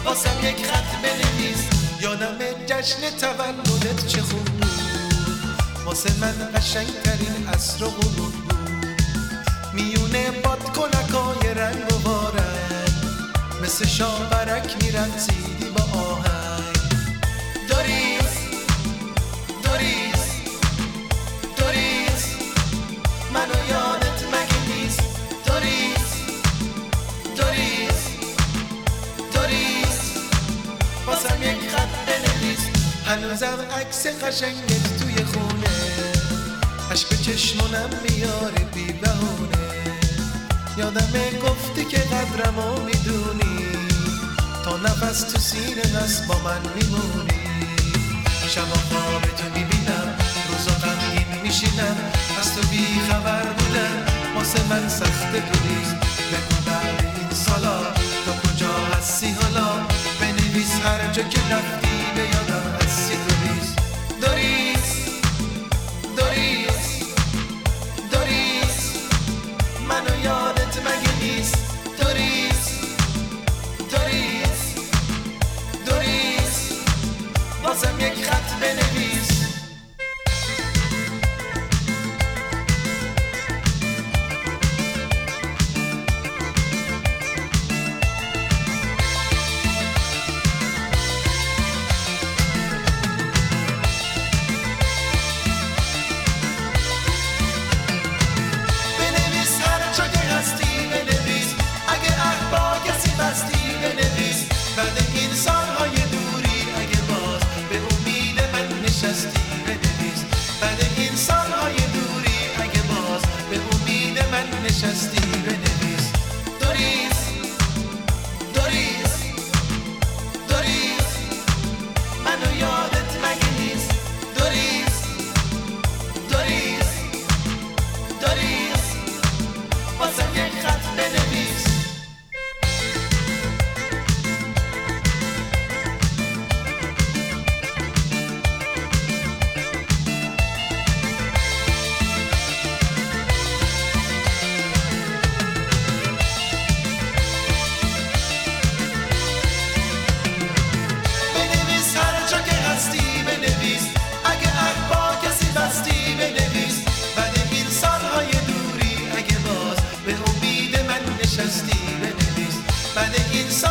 واسم یک خط بنویس. یادم جشن تولدت چه خوب بود، واسه من قشنگترین عصر و غروب بود. میونه بادکنکای رنگ و بارنگ، مثل شاورک میرقصیدی با آهنگ. دوریس دوریس دوریس، منو یادت مگه نیست؟ دوریس دوریس دوریس، واسم یک خط بنویس. هنوزم عکس قشنگت توی خونه، عشق چشمونم میاره بی بهونه. یادمه گفتی که قدرمو میدونی، تا نفس تو سینه هست با من میمونی. شبا خوابتو میبینم، روزا غمگین میشینم، از تو بی خبر بودم، واسه من سخته دوریست. بگو بعد این سالا تو کجا هستی حالا، بنویس هر جا که رفتی به یادم هستی. دوریست دوریست دوریست دوریست، منو یادت مگه نیست؟ دوریست دوریست دوریست، واسم یک خط بنویس. بعد این سالهای دوری اگه باز به امید من نشستی بنویس. بعد این سالهای دوری اگه باز به امید من نشستی بنویس. دوریس دوریس دوریس، منو یادت مگه نیست؟ دوریس دوریس دوریس، واسم یک خط بنویس. بعد این